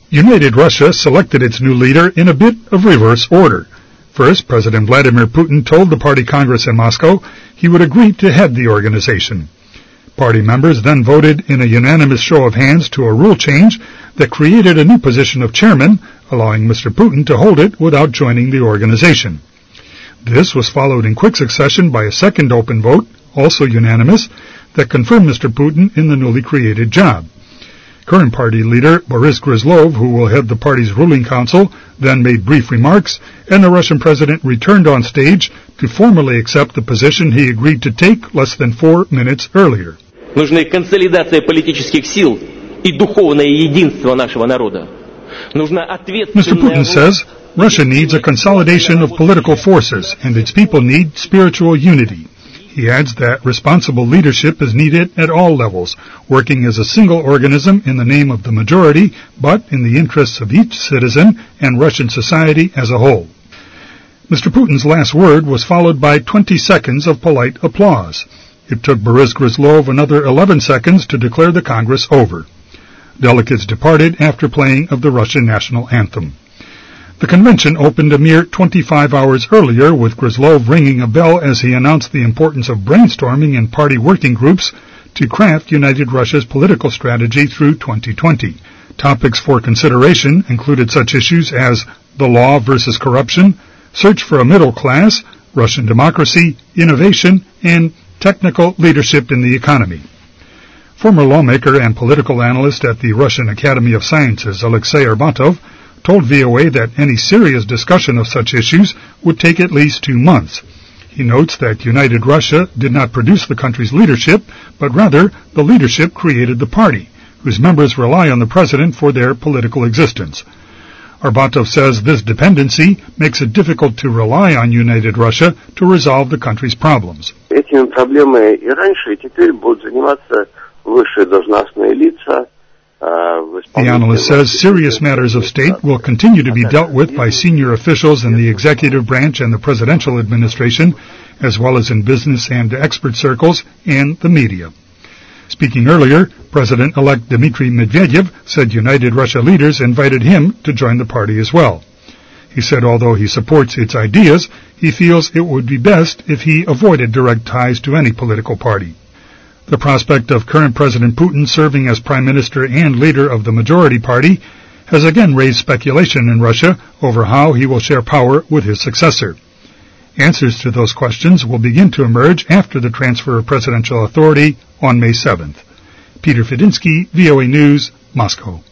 United Russia selected its new leader in a bit of reverse order. First, President Vladimir Putin told the party Congress in Moscow he would agree to head the organization. Party members then voted in a unanimous show of hands to a rule change that created a new position of chairman, allowing Mr. Putin to hold it without joining the organization. This was followed in quick succession by a second open vote, also unanimous, that confirmed Mr. Putin in the newly created job. Current party leader Boris Gryzlov, who will head the party's ruling council, then made brief remarks, and the Russian president returned on stage to formally accept the position he agreed to take less than 4 minutes earlier. Нужна консолидация политических сил и духовное единство нашего народа. Mr. Putin says Russia needs a consolidation of political forces and its people need spiritual unity. He adds that responsible leadership is needed at all levels, working as a single organism in the name of the majority, but in the interests of each citizen and Russian society as a whole. Mr. Putin's last word was followed by 20 seconds of polite applause. It took Boris Gryzlov another 11 seconds to declare the Congress over. Delegates departed after playing of the Russian national anthem. The convention opened a mere 25 hours earlier, with Gryzlov ringing a bell as he announced the importance of brainstorming in party working groups to craft United Russia's political strategy through 2020. Topics for consideration included such issues as the law versus corruption, search for a middle class, Russian democracy, innovation, and technical leadership in the economy. Former lawmaker and political analyst at the Russian Academy of Sciences, Alexei Arbatov, told VOA that any serious discussion of such issues would take at least 2 months. He notes that United Russia did not produce the country's leadership, but rather the leadership created the party, whose members rely on the president for their political existence. Arbatov says this dependency makes it difficult to rely on United Russia to resolve the country's problems. Этими проблемами и раньше, и теперь будут заниматься высшие должностные лица. The analyst says serious matters of state will continue to be dealt with by senior officials in the executive branch and the presidential administration, as well as in business and expert circles and the media. Speaking earlier, President-elect Dmitry Medvedev said United Russia leaders invited him to join the party as well. He said although he supports its ideas, he feels it would be best if he avoided direct ties to any political party. The prospect of current President Putin serving as Prime Minister and leader of the majority party has again raised speculation in Russia over how he will share power with his successor. Answers to those questions will begin to emerge after the transfer of presidential authority on May 7th. Peter Fedinsky, VOA News, Moscow.